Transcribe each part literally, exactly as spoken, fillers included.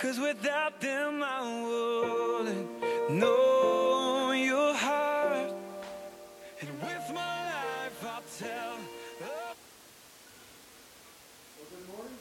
'cause without them I wouldn't know your heart. And with my life I'll tell. Oh. Well, good morning.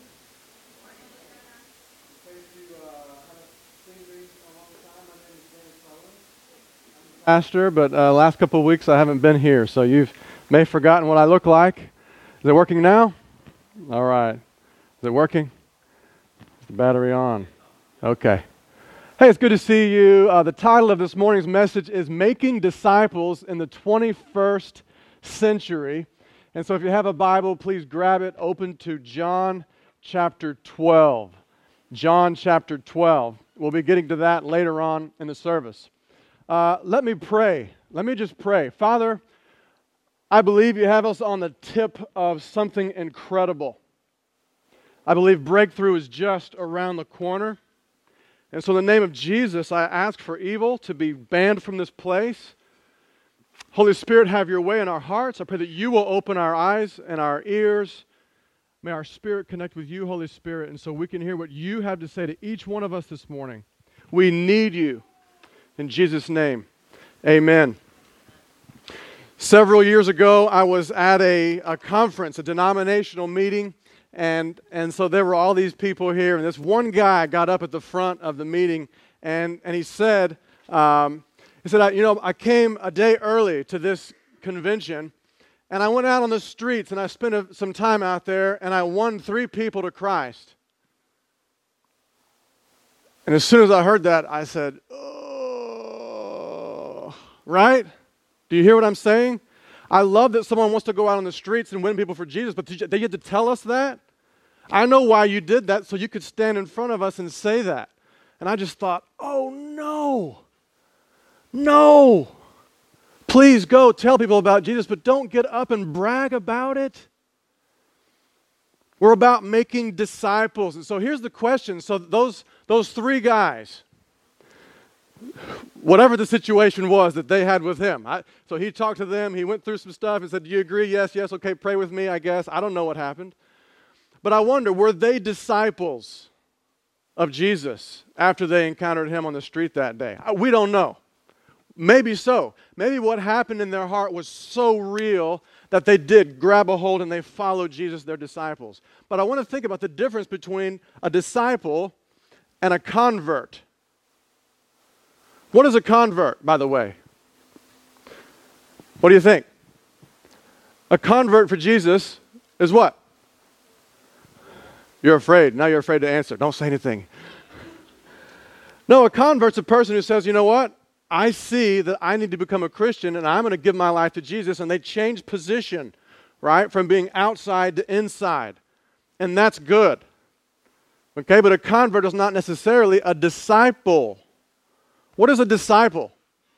Thank you. Uh, haven't seen these in a long time. My name is Danny Sullivan. Pastor, but uh, last couple of weeks I haven't been here, so you may have forgotten what I look like. Is it working now? All right. Is it working? Is the battery on? Okay. Hey, it's good to see you. Uh, the title of this morning's message is Making Disciples in the twenty-first Century. And so if you have a Bible, please grab it, open to John chapter twelve. John chapter twelve. We'll be getting to that later on in the service. Uh, let me pray. Let me just pray. Father, I believe you have us on the tip of something incredible. I believe breakthrough is just around the corner. And so in the name of Jesus, I ask for evil to be banned from this place. Holy Spirit, have your way in our hearts. I pray that you will open our eyes and our ears. May our spirit connect with you, Holy Spirit, and so we can hear what you have to say to each one of us this morning. We need you. In Jesus' name, amen. Several years ago, I was at a, a conference, a denominational meeting, and, and so there were all these people here, and this one guy got up at the front of the meeting, and, and he said, um, he said, I, you know, I came a day early to this convention, and I went out on the streets, and I spent a, some time out there, and I won three people to Christ. And as soon as I heard that, I said, oh, right? Do you hear what I'm saying? I love that someone wants to go out on the streets and win people for Jesus, but they get to tell us that? I know why you did that, so you could stand in front of us and say that. And I just thought, oh no, no. Please go tell people about Jesus, but don't get up and brag about it. We're about making disciples. And so here's the question. So those, those three guys, whatever the situation was that they had with him. I, so he talked to them. He went through some stuff and said, do you agree? Yes, yes. Okay, pray with me, I guess. I don't know what happened. But I wonder, were they disciples of Jesus after they encountered him on the street that day? We don't know. Maybe so. Maybe what happened in their heart was so real that they did grab a hold and they followed Jesus, their disciples. But I want to think about the difference between a disciple and a convert. What is a convert, by the way? What do you think? A convert for Jesus is what? You're afraid. Now you're afraid to answer. Don't say anything. No, a convert's a person who says, you know what? I see that I need to become a Christian and I'm going to give my life to Jesus. And they change position, right? From being outside to inside. And that's good. Okay, but a convert is not necessarily a disciple. What is a disciple?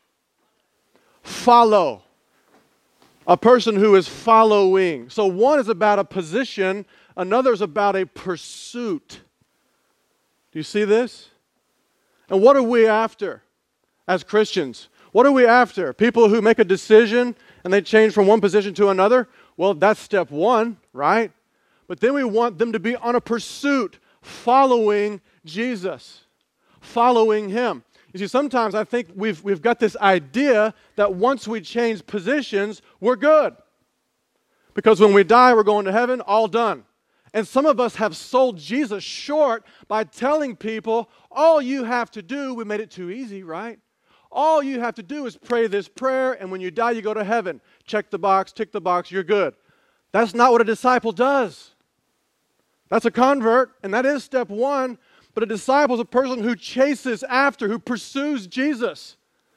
Follow. A person who is following. So one is about a position, another is about a pursuit. Do you see this? And what are we after as Christians? What are we after? People who make a decision and they change from one position to another? Well, that's step one, right? But then we want them to be on a pursuit, following Jesus, following Him. You see, sometimes I think we've, we've got this idea that once we change positions, we're good. Because when we die, we're going to heaven, all done. And some of us have sold Jesus short by telling people, all you have to do, we made it too easy, right? All you have to do is pray this prayer, and when you die, you go to heaven. Check the box, tick the box, you're good. That's not what a disciple does. That's a convert, and that is step one. But a disciple is a person who chases after, who pursues Jesus.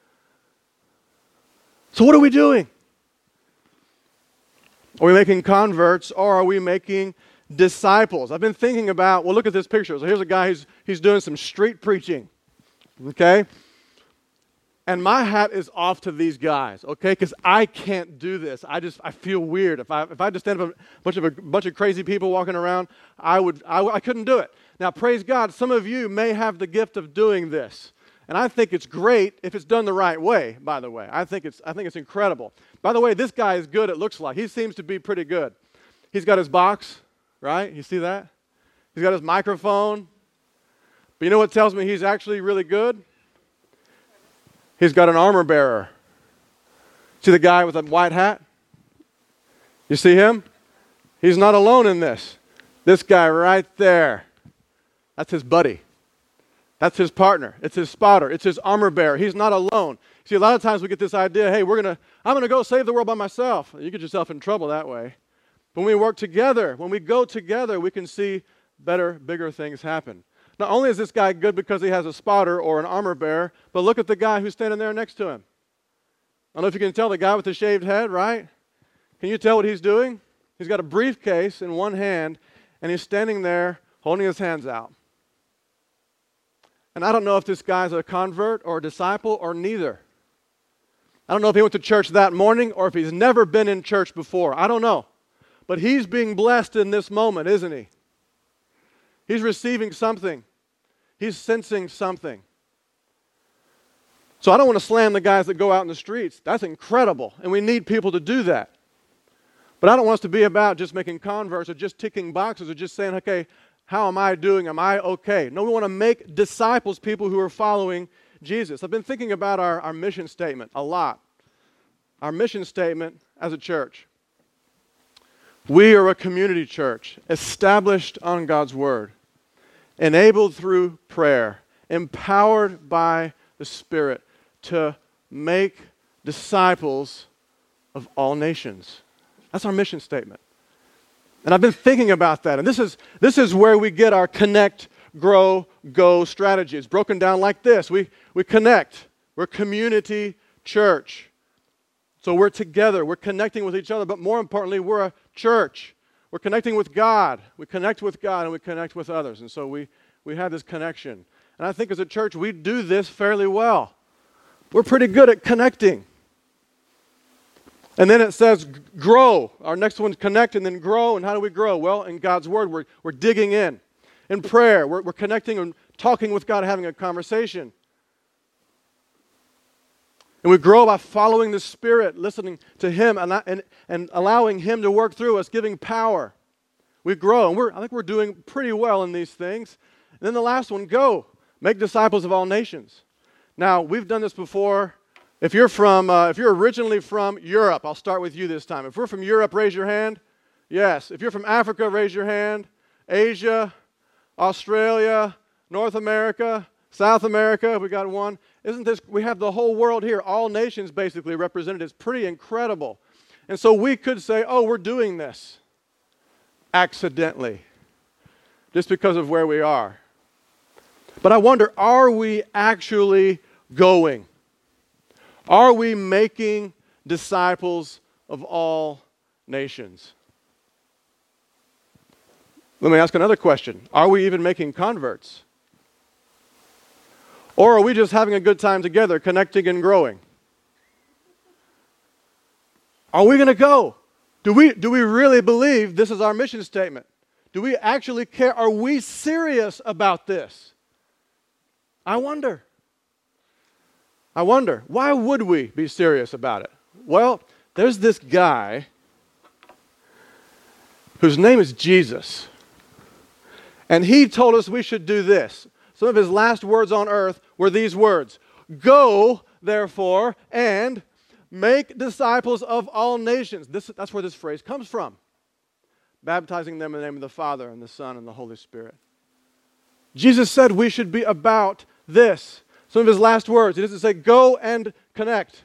So what are we doing? Are we making converts or are we making disciples? I've been thinking about, well, look at this picture. So here's a guy who's he's doing some street preaching, okay? And my hat is off to these guys, okay? Because I can't do this. I just I feel weird. If I if I just stand up a bunch of a bunch of crazy people walking around, I would I, I couldn't do it. Now, praise God, some of you may have the gift of doing this. And I think it's great if it's done the right way, by the way. I think it's I think it's incredible. By the way, this guy is good, it looks like. He seems to be pretty good. He's got his box, right? You see that? He's got his microphone. But you know what tells me he's actually really good? He's got an armor bearer. See the guy with the white hat? You see him? He's not alone in this. This guy right there, that's his buddy. That's his partner. It's his spotter. It's his armor bearer. He's not alone. See, a lot of times we get this idea, hey, we're gonna, I'm going to go save the world by myself. You get yourself in trouble that way. But when we work together, when we go together, we can see better, bigger things happen. Not only is this guy good because he has a spotter or an armor bearer, but look at the guy who's standing there next to him. I don't know if you can tell the guy with the shaved head, right? Can you tell what he's doing? He's got a briefcase in one hand, and he's standing there holding his hands out. And I don't know if this guy's a convert or a disciple or neither. I don't know if he went to church that morning or if he's never been in church before. I don't know. But he's being blessed in this moment, isn't he? He's receiving something. He's sensing something. So I don't want to slam the guys that go out in the streets. That's incredible, and we need people to do that. But I don't want us to be about just making converts or just ticking boxes or just saying, okay, how am I doing? Am I okay? No, we want to make disciples, people who are following Jesus. I've been thinking about our, our mission statement a lot. Our mission statement as a church. We are a community church established on God's Word, enabled through prayer, empowered by the Spirit to make disciples of all nations. That's our mission statement. And I've been thinking about that. And this is, this is where we get our connect, grow, go strategy. It's broken down like this. We, we connect. We're community church. So we're together. We're connecting with each other. But more importantly, we're a church. We're connecting with God. We connect with God and we connect with others. And so we, we have this connection. And I think as a church, we do this fairly well. We're pretty good at connecting. And then it says grow. Our next one's connect and then grow. And how do we grow? Well, in God's Word, we're, we're digging in. In prayer, we're, we're connecting and talking with God, having a conversation. And we grow by following the Spirit, listening to Him and, and, and allowing Him to work through us, giving power. We grow, and we're, I think we're doing pretty well in these things. And then the last one, go. Make disciples of all nations. Now, we've done this before. If you're from, uh, if you're originally from Europe, I'll start with you this time. If we're from Europe, raise your hand. Yes. If you're from Africa, raise your hand. Asia, Australia, North America, South America, we got one. Isn't this, we have the whole world here, all nations basically represented. It's pretty incredible. And so we could say, oh, we're doing this accidentally, just because of where we are. But I wonder, are we actually going? Are we making disciples of all nations? Let me ask another question. Are we even making converts? Or are we just having a good time together, connecting and growing? Are we going to go? Do we, do we really believe this is our mission statement? Do we actually care? Are we serious about this? I wonder. I wonder. Why would we be serious about it? Well, there's this guy whose name is Jesus. And he told us we should do this. Some of his last words on earth were these words: go, therefore, and make disciples of all nations. This, that's where this phrase comes from. Baptizing them in the name of the Father and the Son and the Holy Spirit. Jesus said we should be about this. Some of his last words, he doesn't say go and connect.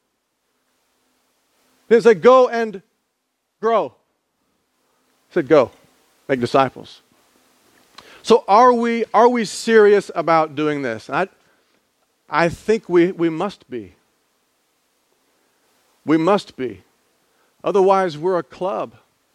He didn't say go and grow. He said go, make disciples. So are we, are we serious about doing this? I, I think we, we must be. We must be. Otherwise, we're a club.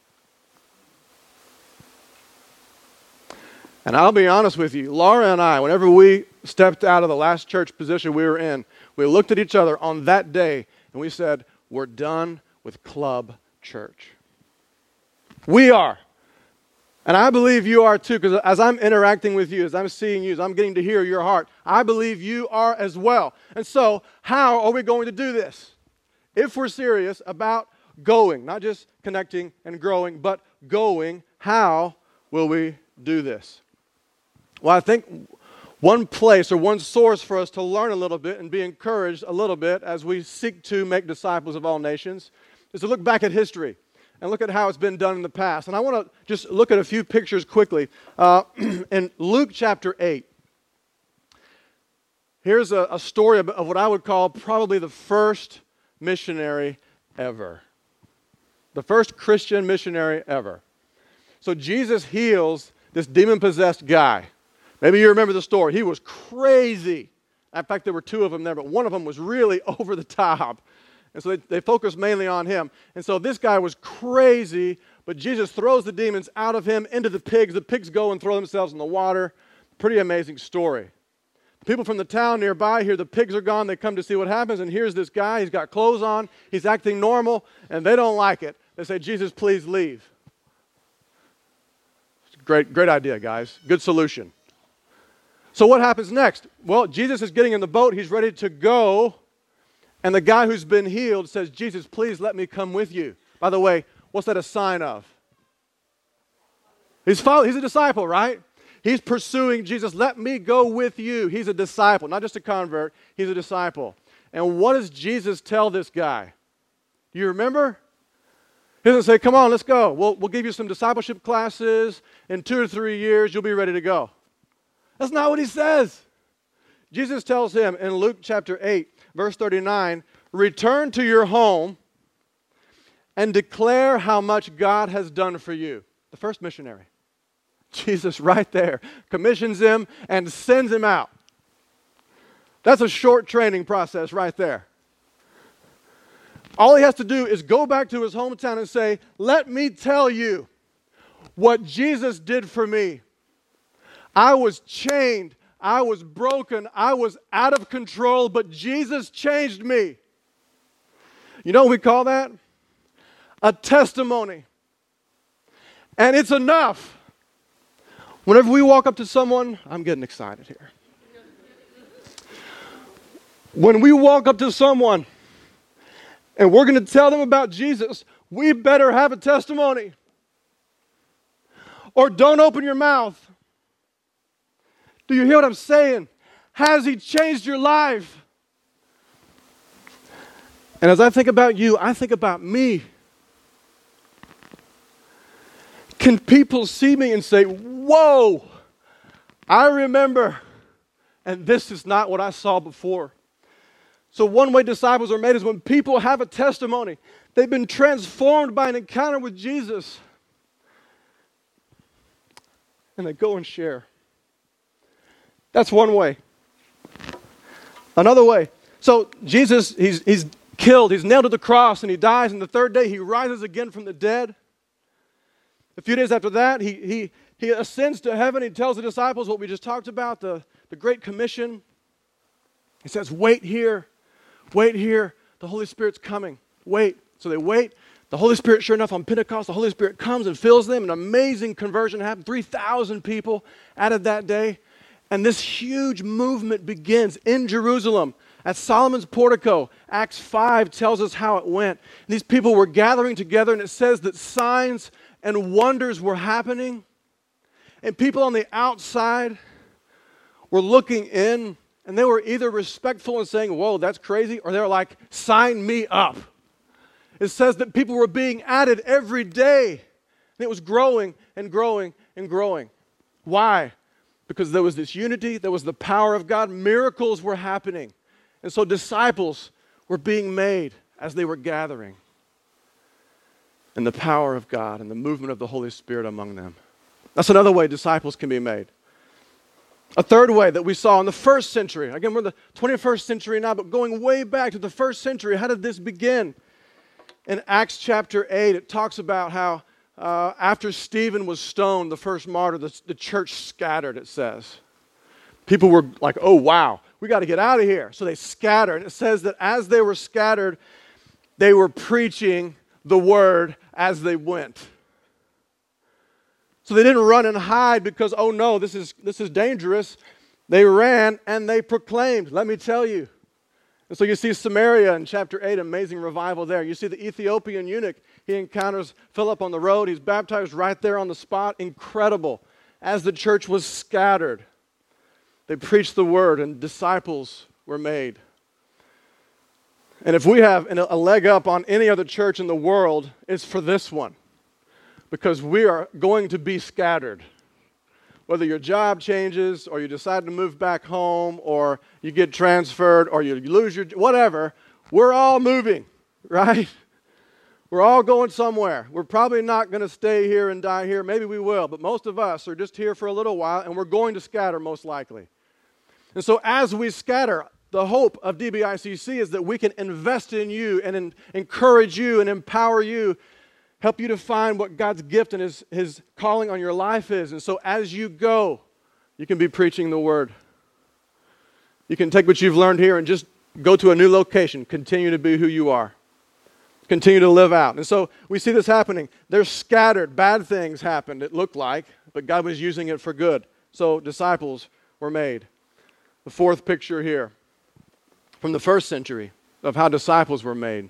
And I'll be honest with you, Laura and I, whenever we stepped out of the last church position we were in, we looked at each other on that day and we said, we're done with club church. We are. And I believe you are too, because as I'm interacting with you, as I'm seeing you, as I'm getting to hear your heart, I believe you are as well. And so, how are we going to do this? If we're serious about going, not just connecting and growing, but going, how will we do this? Well, I think One place or one source for us to learn a little bit and be encouraged a little bit as we seek to make disciples of all nations is to look back at history and look at how it's been done in the past. And I want to just look at a few pictures quickly. Uh, in Luke chapter eight, here's a, a story of, of what I would call probably the first missionary ever. The first Christian missionary ever. So Jesus heals this demon-possessed guy. Maybe you remember the story. He was crazy. In fact, there were two of them there, but one of them was really over the top. And so they, they focused mainly on him. And so this guy was crazy, but Jesus throws the demons out of him into the pigs. The pigs go and throw themselves in the water. Pretty amazing story. People from the town nearby hear the pigs are gone. They come to see what happens, and here's this guy. He's got clothes on. He's acting normal, and they don't like it. They say, Jesus, please leave. Great, great idea, guys. Good solution. So what happens next? Well, Jesus is getting in the boat. He's ready to go. And the guy who's been healed says, Jesus, please let me come with you. By the way, what's that a sign of? He's, follow- he's a disciple, right? He's pursuing Jesus. Let me go with you. He's a disciple, not just a convert. He's a disciple. And what does Jesus tell this guy? Do you remember? He doesn't say, come on, let's go. We'll, we'll give you some discipleship classes. In two or three years, you'll be ready to go. That's not what he says. Jesus tells him in Luke chapter eight, verse thirty-nine, return to your home and declare how much God has done for you. The first missionary. Jesus right there commissions him and sends him out. That's a short training process right there. All he has to do is go back to his hometown and say, let me tell you what Jesus did for me. I was chained. I was broken. I was out of control, but Jesus changed me. You know what we call that? A testimony. And it's enough. Whenever we walk up to someone, I'm getting excited here. When we walk up to someone and we're going to tell them about Jesus, we better have a testimony. Or don't open your mouth. Do you hear what I'm saying? Has he changed your life? And as I think about you, I think about me. Can people see me and say, whoa, I remember, and this is not what I saw before. So one way disciples are made is when people have a testimony. They've been transformed by an encounter with Jesus. And they go and share. That's one way. Another way. So Jesus, he's, he's killed. He's nailed to the cross and he dies. And the third day he rises again from the dead. A few days after that, he, he, he ascends to heaven. He tells the disciples what we just talked about, the, the Great Commission. He says, wait here. Wait here. The Holy Spirit's coming. Wait. So they wait. The Holy Spirit, sure enough, on Pentecost, the Holy Spirit comes and fills them. An amazing conversion happened. three thousand people added that day. And this huge movement begins in Jerusalem at Solomon's portico. Acts five tells us how it went. And these people were gathering together, and it says that signs and wonders were happening. And people on the outside were looking in, and they were either respectful and saying, whoa, that's crazy, or they were like, sign me up. It says that people were being added every day. And it was growing and growing and growing. Why? Because there was this unity, there was the power of God, miracles were happening. And so disciples were being made as they were gathering. And the power of God and the movement of the Holy Spirit among them. That's another way disciples can be made. A third way that we saw in the first century, again, we're in the twenty-first century now, but going way back to the first century, how did this begin? In Acts chapter eight, it talks about how Uh, after Stephen was stoned, the first martyr, the, the church scattered, it says. People were like, oh, wow, we got to get out of here. So they scattered. And it says that as they were scattered, they were preaching the word as they went. So they didn't run and hide because, oh, no, this is, this is dangerous. They ran and they proclaimed, let me tell you. And so you see Samaria in chapter eight, amazing revival there. You see the Ethiopian eunuch. He encounters Philip on the road. He's baptized right there on the spot. Incredible. As the church was scattered, They preached the word, and disciples were made. And if we have a leg up on any other church in the world, it's for this one. Because we are going to be scattered. Whether your job changes, or you decide to move back home, or you get transferred, or you lose your, whatever, we're all moving, right? We're all going somewhere. We're probably not going to stay here and die here. Maybe we will, but most of us are just here for a little while, and we're going to scatter most likely. And so as we scatter, the hope of D B I C C is that we can invest in you and in, encourage you and empower you, help you to find what God's gift and his, his calling on your life is. And so as you go, you can be preaching the word. You can take what you've learned here and just go to a new location, continue to be who you are. Continue to live out. And so we see this happening. They're scattered. Bad things happened, it looked like, but God was using it for good. So disciples were made. The fourth picture here from the first century of how disciples were made.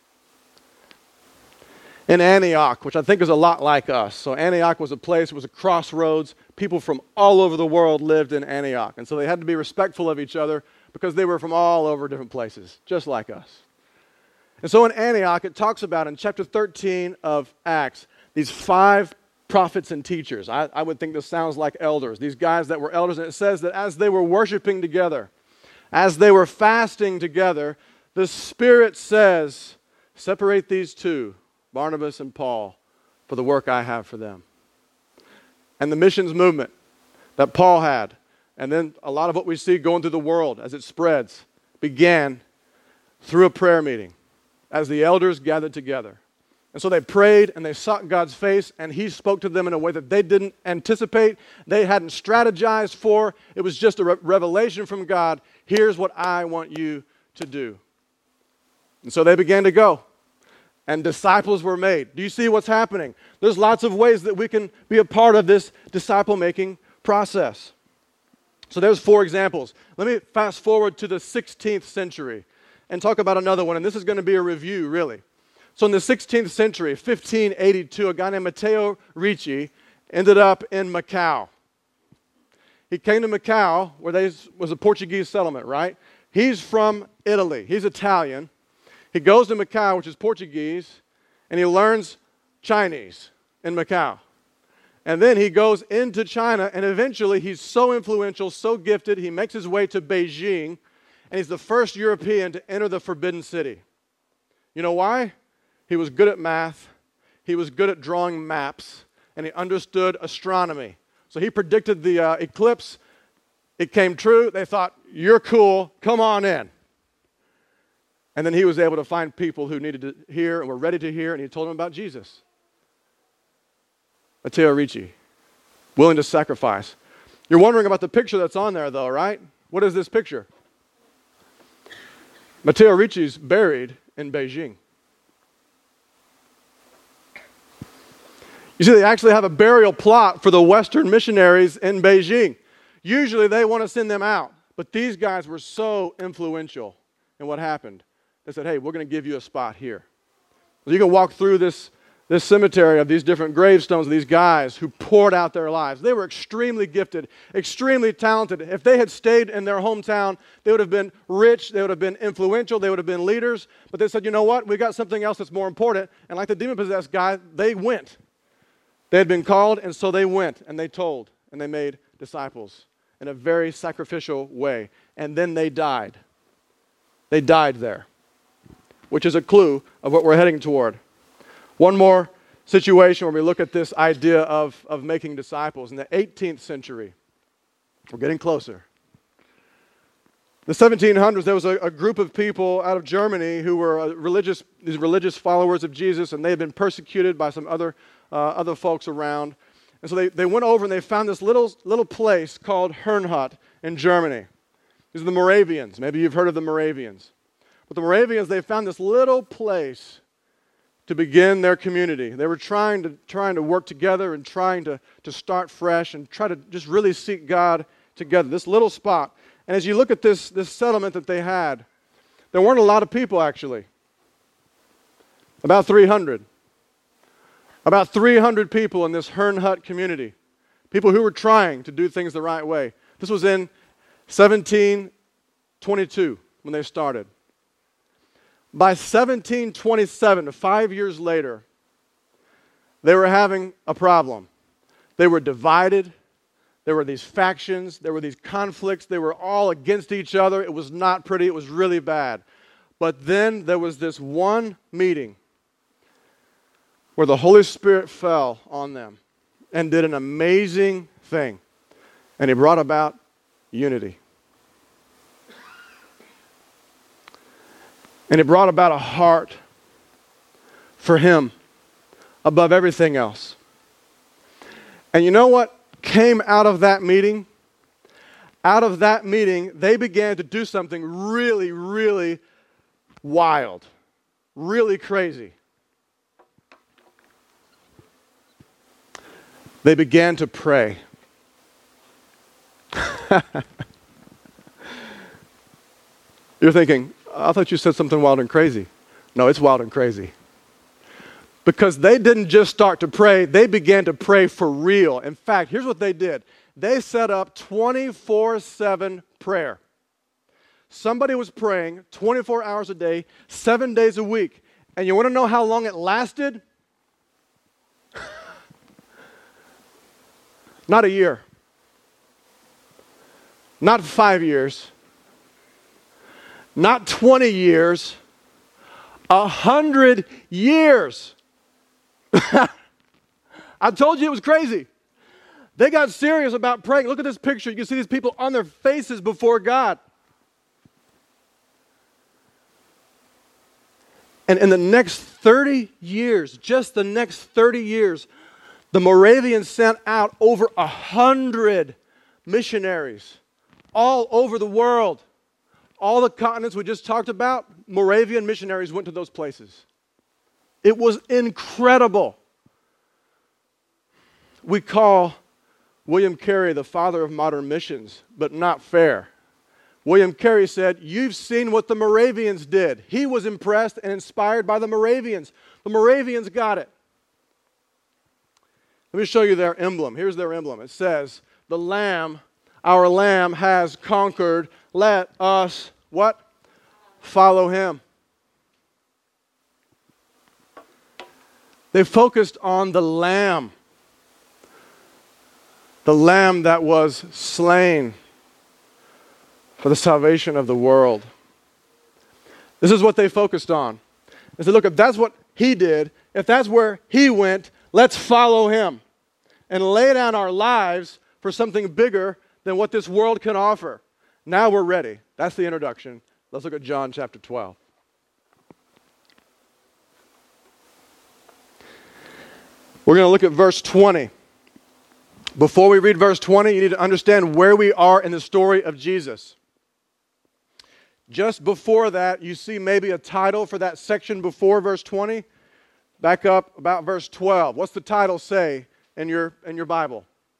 In Antioch, which I think is a lot like us. So Antioch was a place, it was a crossroads. People from all over the world lived in Antioch. And so they had to be respectful of each other because they were from all over different places, just like us. And so in Antioch, it talks about in chapter thirteen of Acts, these five prophets and teachers. I, I would think this sounds like elders. These guys that were elders, and it says that as they were worshiping together, as they were fasting together, the Spirit says, separate these two, Barnabas and Paul, for the work I have for them. And the missions movement that Paul had, and then a lot of what we see going through the world as it spreads, began through a prayer meeting as the elders gathered together. And so they prayed and they sought God's face, and he spoke to them in a way that they didn't anticipate, they hadn't strategized for. It was just a re- revelation from God. Here's what I want you to do. And so they began to go, and disciples were made. Do you see what's happening? There's lots of ways that we can be a part of this disciple-making process. So there's four examples. Let me fast forward to the sixteenth century and talk about another one, and this is going to be a review, really. So in the sixteenth century, fifteen eighty-two, a guy named Matteo Ricci ended up in Macau. He came to Macau, where there was a Portuguese settlement, right? He's from Italy. He's Italian. He goes to Macau, which is Portuguese, and he learns Chinese in Macau. And then he goes into China, and eventually he's so influential, so gifted, he makes his way to Beijing, and he's the first European to enter the Forbidden City. You know why? He was good at math, he was good at drawing maps, and he understood astronomy. So he predicted the uh, eclipse. It came true. They thought, you're cool, come on in. And then he was able to find people who needed to hear and were ready to hear, and he told them about Jesus. Matteo Ricci, willing to sacrifice. You're wondering about the picture that's on there, though, right? What is this picture? Matteo Ricci's buried in Beijing. You see, they actually have a burial plot for the Western missionaries in Beijing. Usually they want to send them out, but these guys were so influential in what happened. They said, hey, we're going to give you a spot here. So you can walk through this, this cemetery of these different gravestones of these guys who poured out their lives. They were extremely gifted, extremely talented. If they had stayed in their hometown, they would have been rich, they would have been influential, they would have been leaders. But they said, you know what, we got something else that's more important. And like the demon-possessed guy, they went. They had been called, and so they went, and they told, and they made disciples in a very sacrificial way. And then they died. They died there, which is a clue of what we're heading toward. One more situation where we look at this idea of, of making disciples. In the eighteenth century, we're getting closer. The seventeen hundreds, there was a, a group of people out of Germany who were uh, religious, these religious followers of Jesus, and they had been persecuted by some other uh, other folks around. And so they, they went over and they found this little little place called Herrnhut in Germany. These are the Moravians. Maybe you've heard of the Moravians. But the Moravians, they found this little place to begin their community. They were trying to trying to work together and trying to, to start fresh and try to just really seek God together. This little spot. And as you look at this, this settlement that they had, there weren't a lot of people actually. About three hundred. About three hundred people in this Herrnhut community. People who were trying to do things the right way. This was in seventeen twenty-two, when they started. By seventeen twenty-seven, five years later, they were having a problem. They were divided. There were these factions. There were these conflicts. They were all against each other. It was not pretty. It was really bad. But then there was this one meeting where the Holy Spirit fell on them and did an amazing thing. And He brought about unity. And it brought about a heart for Him above everything else. And you know what came out of that meeting? Out of that meeting, they began to do something really, really wild, really crazy. They began to pray. You're thinking, I thought you said something wild and crazy. No, it's wild and crazy. Because they didn't just start to pray, they began to pray for real. In fact, here's what they did. They set up twenty-four seven prayer. Somebody was praying twenty-four hours a day, seven days a week. And you want to know how long it lasted? Not a year. Not five years. Not twenty years. A hundred years. I told you it was crazy. They got serious about praying. Look at this picture. You can see these people on their faces before God. And in the next thirty years, just the next thirty years, the Moravians sent out over a hundred missionaries all over the world. All the continents we just talked about, Moravian missionaries went to those places. It was incredible. We call William Carey the father of modern missions, but not fair. William Carey said, you've seen what the Moravians did. He was impressed and inspired by the Moravians. The Moravians got it. Let me show you their emblem. Here's their emblem. It says, the Lamb, our Lamb has conquered. Let us, what? Follow Him. They focused on the Lamb. The Lamb that was slain for the salvation of the world. This is what they focused on. They said, look, if that's what He did, if that's where He went, let's follow Him and lay down our lives for something bigger than what this world can offer. Now we're ready. That's the introduction. Let's look at John chapter twelve. We're going to look at verse twenty. Before we read verse twenty, you need to understand where we are in the story of Jesus. Just before that, you see maybe a title for that section before verse twenty. Back up about verse twelve. What's the title say in your, in your Bible?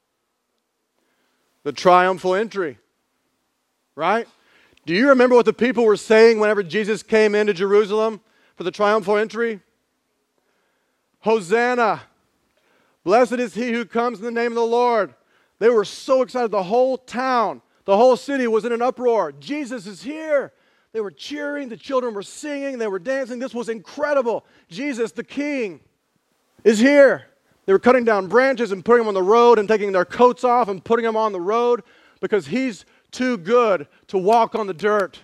The triumphal entry. Right? Do you remember what the people were saying whenever Jesus came into Jerusalem for the triumphal entry? Hosanna! Blessed is he who comes in the name of the Lord. They were so excited. The whole town, the whole city was in an uproar. Jesus is here. They were cheering. The children were singing. They were dancing. This was incredible. Jesus, the King, is here. They were cutting down branches and putting them on the road and taking their coats off and putting them on the road because He's too good to walk on the dirt.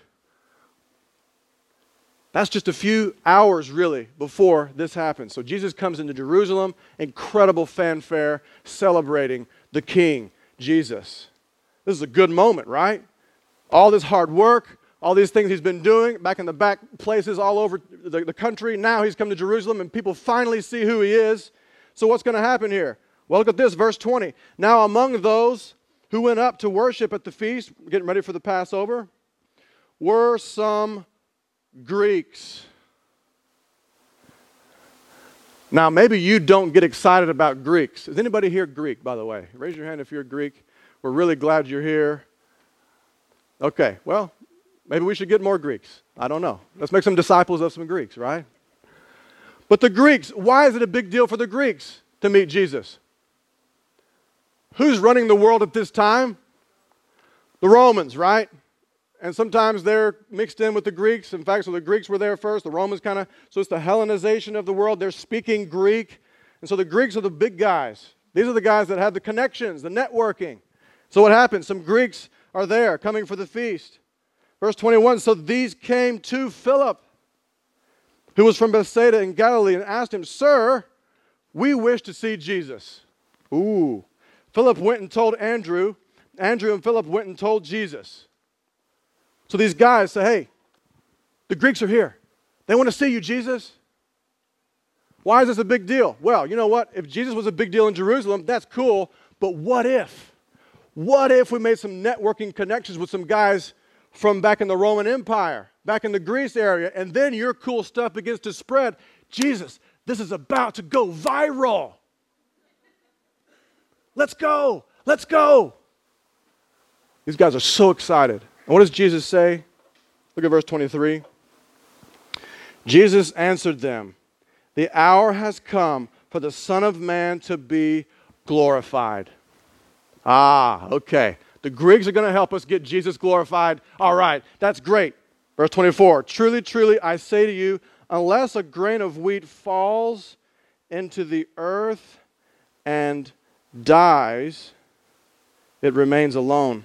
That's just a few hours, really, before this happens. So Jesus comes into Jerusalem, incredible fanfare, celebrating the King, Jesus. This is a good moment, right? All this hard work, all these things He's been doing back in the back places all over the, the country. Now He's come to Jerusalem, and people finally see who He is. So what's going to happen here? Well, look at this, verse twenty. Now among those who went up to worship at the feast, getting ready for the Passover, were some Greeks. Now, maybe you don't get excited about Greeks. Is anybody here Greek, by the way? Raise your hand if you're Greek. We're really glad you're here. Okay, well, maybe we should get more Greeks. I don't know. Let's make some disciples of some Greeks, right? But the Greeks, why is it a big deal for the Greeks to meet Jesus? Who's running the world at this time? the Romans, right? And sometimes they're mixed in with the Greeks. In fact, so the Greeks were there first, the Romans kind of, so it's the Hellenization of the world. They're speaking Greek. And so the Greeks are the big guys. These are the guys that have the connections, the networking. So what happens? Some Greeks are there coming for the feast. Verse twenty-one, so these came to Philip, who was from Bethsaida in Galilee, and asked him, Sir, we wish to see Jesus. Ooh. Philip went and told Andrew. Andrew and Philip went and told Jesus. So these guys say, hey, the Greeks are here. They want to see you, Jesus. Why is this a big deal? Well, you know what? If Jesus was a big deal in Jerusalem, that's cool. But what if? What if we made some networking connections with some guys from back in the Roman Empire, back in the Greece area, and then your cool stuff begins to spread? Jesus, this is about to go viral. Let's go. Let's go. These guys are so excited. And what does Jesus say? Look at verse twenty-three. Jesus answered them, the hour has come for the Son of Man to be glorified. Ah, okay. The Greeks are going to help us get Jesus glorified. All right, that's great. Verse twenty-four, truly, truly, I say to you, unless a grain of wheat falls into the earth and dies, it remains alone.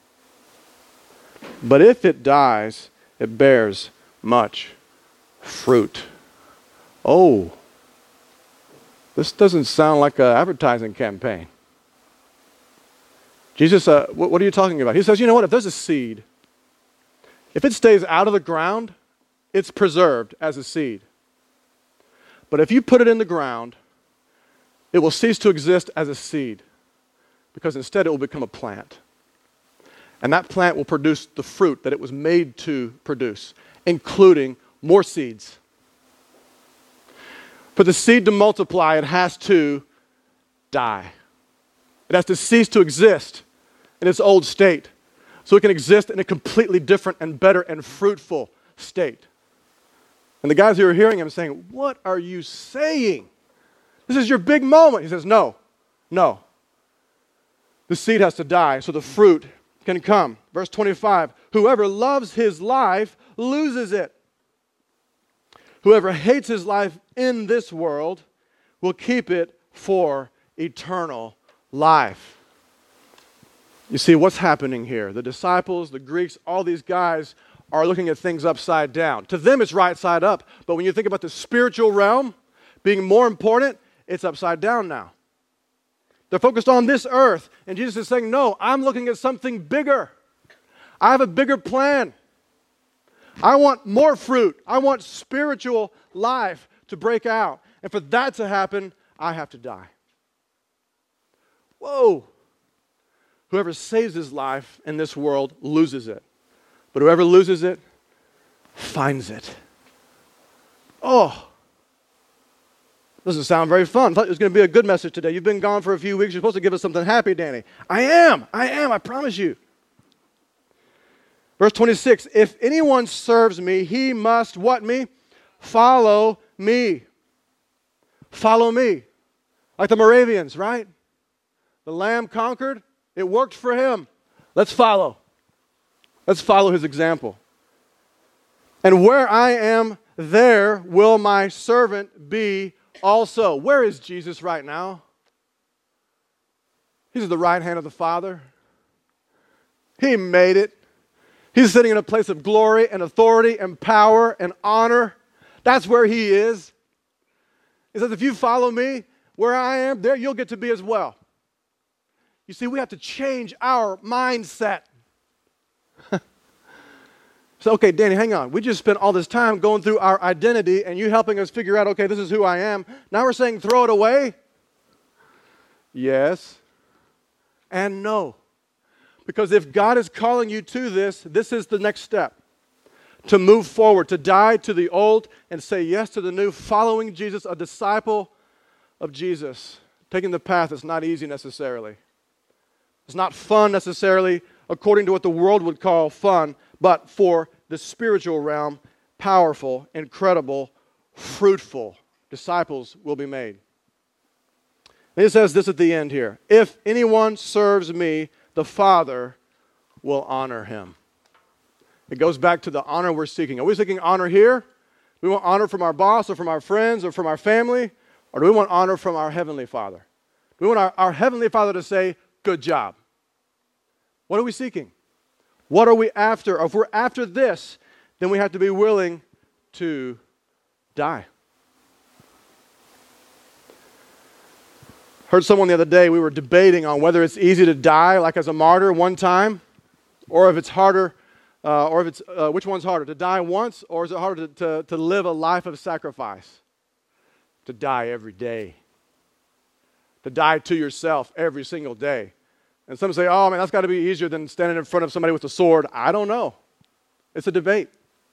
But if it dies, it bears much fruit. Oh, this doesn't sound like an advertising campaign. Jesus, uh, what, what are you talking about? He says, you know what, if there's a seed, if it stays out of the ground, it's preserved as a seed. But if you put it in the ground, it will cease to exist as a seed, because instead it will become a plant. And that plant will produce the fruit that it was made to produce, including more seeds. For the seed to multiply, it has to die. It has to cease to exist in its old state, so it can exist in a completely different and better and fruitful state. And the guys who are hearing him saying, what are you saying? This is your big moment. He says, no, no. The seed has to die so the fruit can come. Verse twenty-five, whoever loves his life loses it. Whoever hates his life in this world will keep it for eternal life. You see what's happening here. The disciples, the Greeks, all these guys are looking at things upside down. To them it's right side up, but when you think about the spiritual realm being more important, it's upside down now. They're focused on this earth, and Jesus is saying, no, I'm looking at something bigger. I have a bigger plan. I want more fruit. I want spiritual life to break out. And for that to happen, I have to die. Whoa. Whoever saves his life in this world loses it. But whoever loses it finds it. Oh. Doesn't sound very fun. I thought it was going to be a good message today. You've been gone for a few weeks. You're supposed to give us something happy, Danny. I am. I am. I promise you. Verse twenty-six, if anyone serves me, he must, what me? Follow me. Follow me. Like the Moravians, right? The Lamb conquered. It worked for him. Let's follow. Let's follow his example. And where I am, there will my servant be also. Where is Jesus right now? He's at the right hand of the Father. He made it. He's sitting in a place of glory and authority and power and honor. That's where he is. He says, if you follow me, where I am, there you'll get to be as well. You see, we have to change our mindset. So, okay, Danny, hang on. We just spent all this time going through our identity and you helping us figure out, okay, this is who I am. Now we're saying throw it away? Yes and no. Because if God is calling you to this, this is the next step. To move forward, to die to the old and say yes to the new, following Jesus, a disciple of Jesus. Taking the path that's not easy necessarily. It's not fun necessarily according to what the world would call fun, but for the spiritual realm, powerful, incredible, fruitful disciples will be made. And he says this at the end here. If anyone serves me, the Father will honor him. It goes back to the honor we're seeking. Are we seeking honor here? Do we want honor from our boss or from our friends or from our family? Or do we want honor from our Heavenly Father? Do we want our, our Heavenly Father to say, good job? What are we seeking? What are we after? If we're after this, then we have to be willing to die. Heard someone the other day, we were debating on whether it's easy to die like as a martyr one time, or if it's harder, uh, or if it's, uh, which one's harder, to die once, or is it harder to, to, to live a life of sacrifice? To die every day. To die to yourself every single day. And some say, oh man, that's got to be easier than standing in front of somebody with a sword. I don't know. It's a debate.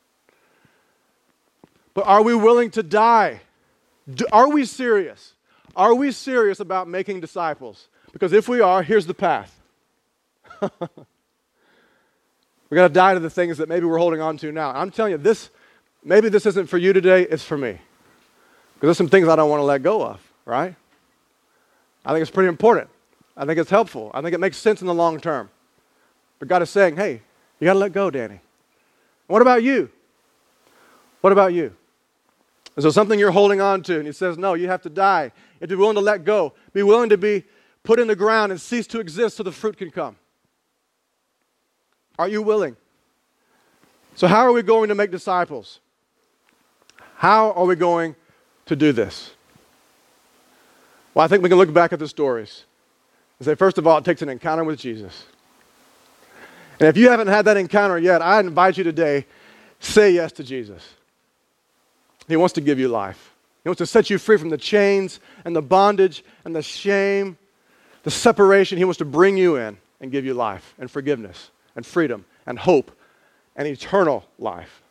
But are we willing to die? Do, are we serious? Are we serious about making disciples? Because if we are, here's the path. We're going to die to the things that maybe we're holding on to now. I'm telling you, this, maybe this isn't for you today, it's for me. Because there's some things I don't want to let go of, right? I think it's pretty important. I think it's helpful. I think it makes sense in the long term. But God is saying, hey, you got to let go, Danny. What about you? What about you? Is there something you're holding on to? And he says, no, you have to die. You have to be willing to let go. Be willing to be put in the ground and cease to exist so the fruit can come. Are you willing? So how are we going to make disciples? How are we going to do this? Well, I think we can look back at the stories and say, first of all, it takes an encounter with Jesus. And if you haven't had that encounter yet, I invite you today, say yes to Jesus. He wants to give you life. He wants to set you free from the chains and the bondage and the shame, the separation. He wants to bring you in and give you life and forgiveness and freedom and hope and eternal life.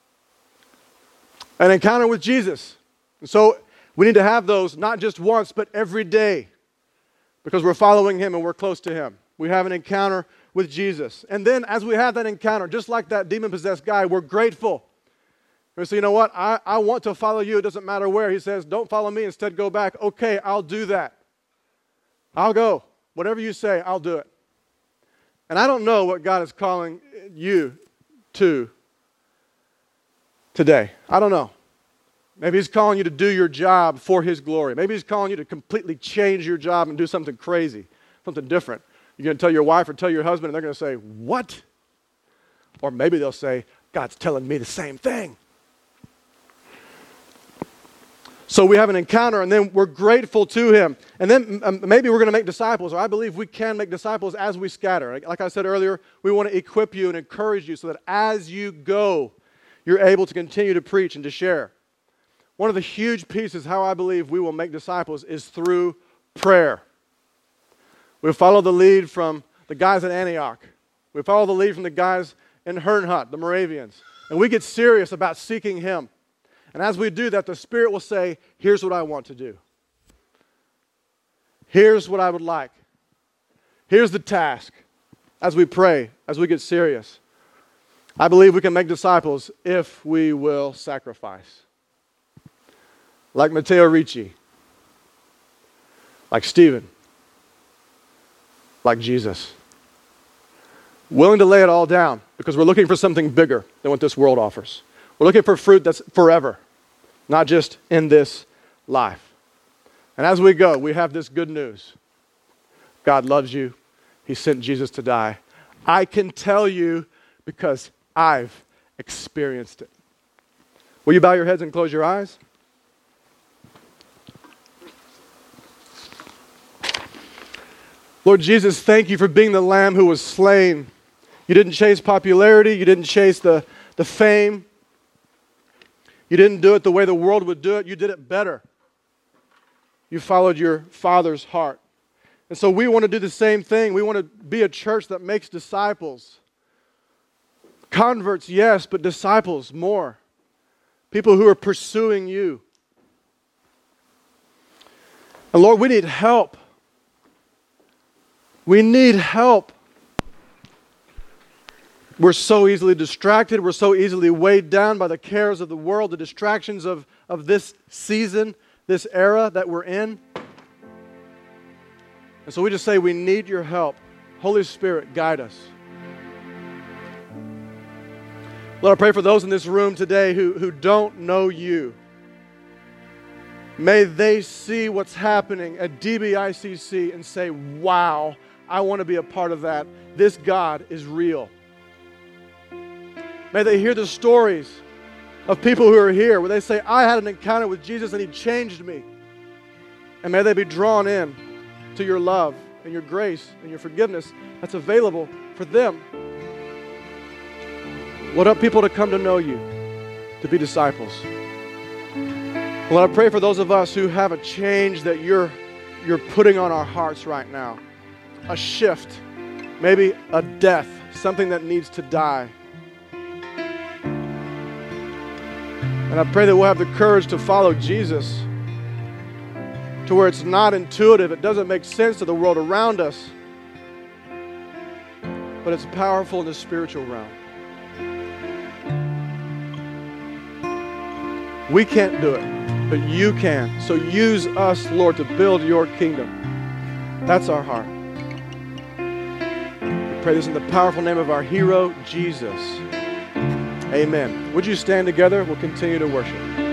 An encounter with Jesus. And so we need to have those not just once, but every day, because we're following him and we're close to him. We have an encounter with Jesus. And then as we have that encounter, just like that demon-possessed guy, we're grateful. We say, you know what, I, I want to follow you. It doesn't matter where. He says, don't follow me. Instead, go back. Okay, I'll do that. I'll go. Whatever you say, I'll do it. And I don't know what God is calling you to today. I don't know. Maybe he's calling you to do your job for his glory. Maybe he's calling you to completely change your job and do something crazy, something different. You're going to tell your wife or tell your husband, and they're going to say, what? Or maybe they'll say, God's telling me the same thing. So we have an encounter, and then we're grateful to him. And then um, maybe we're going to make disciples, or I believe we can make disciples as we scatter. Like I said earlier, we want to equip you and encourage you so that as you go, you're able to continue to preach and to share. One of the huge pieces how I believe we will make disciples is through prayer. We follow the lead from the guys in Antioch. We follow the lead from the guys in Herrnhut, the Moravians. And we get serious about seeking him. And as we do that, the Spirit will say, here's what I want to do. Here's what I would like. Here's the task. As we pray, as we get serious, I believe we can make disciples if we will sacrifice. Like Matteo Ricci. Like Stephen. Like Jesus. Willing to lay it all down because we're looking for something bigger than what this world offers. We're looking for fruit that's forever, not just in this life. And as we go, we have this good news. God loves you. He sent Jesus to die. I can tell you because I've experienced it. Will you bow your heads and close your eyes? Lord Jesus, thank you for being the Lamb who was slain. You didn't chase popularity. You didn't chase the, the fame. You didn't do it the way the world would do it. You did it better. You followed your Father's heart. And so we want to do the same thing. We want to be a church that makes disciples. Converts, yes, but disciples more. People who are pursuing you. And Lord, we need help. We need help. We're so easily distracted. We're so easily weighed down by the cares of the world, the distractions of, of this season, this era that we're in. And so we just say we need your help. Holy Spirit, guide us. Lord, I pray for those in this room today who, who don't know you. May they see what's happening at D B I C C and say, wow, I want to be a part of that. This God is real. May they hear the stories of people who are here where they say, I had an encounter with Jesus and He changed me. And may they be drawn in to your love and your grace and your forgiveness that's available for them. Lord, help people to come to know you, to be disciples. Lord, I pray for those of us who have a change that you're, you're putting on our hearts right now. A shift, maybe a death, something that needs to die. And I pray that we'll have the courage to follow Jesus to where it's not intuitive, it doesn't make sense to the world around us, but it's powerful in the spiritual realm. We can't do it, but you can. So use us, Lord, to build your kingdom. That's our heart. We pray this in the powerful name of our hero, Jesus. Amen. Would you stand together? We'll continue to worship.